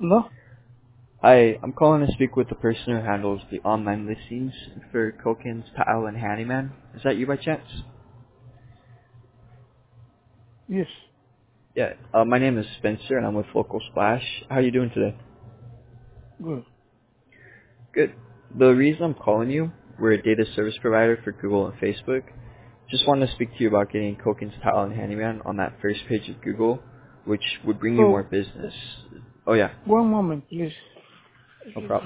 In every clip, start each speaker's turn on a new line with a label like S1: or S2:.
S1: No?
S2: Hi, I'm calling to speak with the person who handles the online listings for Cokin's Tile and Handyman. Is that you by chance?
S1: Yes.
S2: Yeah, my name is Spencer and I'm with Local Splash. How are you doing today?
S1: Good.
S2: Good. The reason I'm calling you, we're a data service provider for Google and Facebook. Just wanted to speak to you about getting Cokin's Tile and Handyman on that first page of Google, which would bring you more
S1: So,
S2: business. Oh yeah,
S1: one moment, please.
S2: no problem.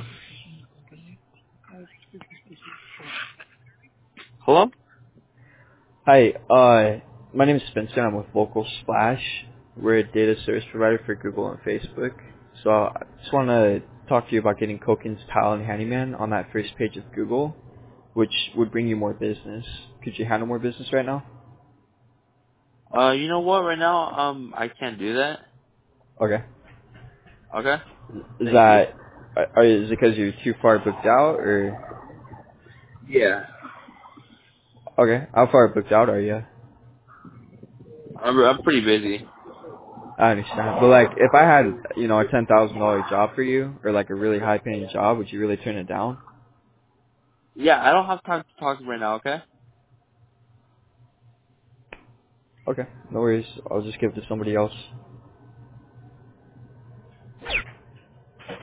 S1: Hello?
S2: Hi, my name is Spencer. I'm with Local Splash. We're a data service provider for Google and Facebook. So I just want to talk to you about getting Cokin's Tile and Handyman on that first page of Google, which would bring you more business. Could you handle more business right now?
S1: You know what? Right now, I can't do that.
S2: Okay.
S1: Okay?
S2: Is
S1: Thank you.
S2: that, is it because you're too far booked out, or?
S1: Yeah.
S2: Okay. How far booked out are you?
S1: I'm pretty busy.
S2: I understand. But like, if I had, a $10,000 job for you, or like a really high paying job, would you really turn it down?
S1: Yeah, I don't have time to talk right now, okay?
S2: Okay. No worries. I'll just give it to somebody else.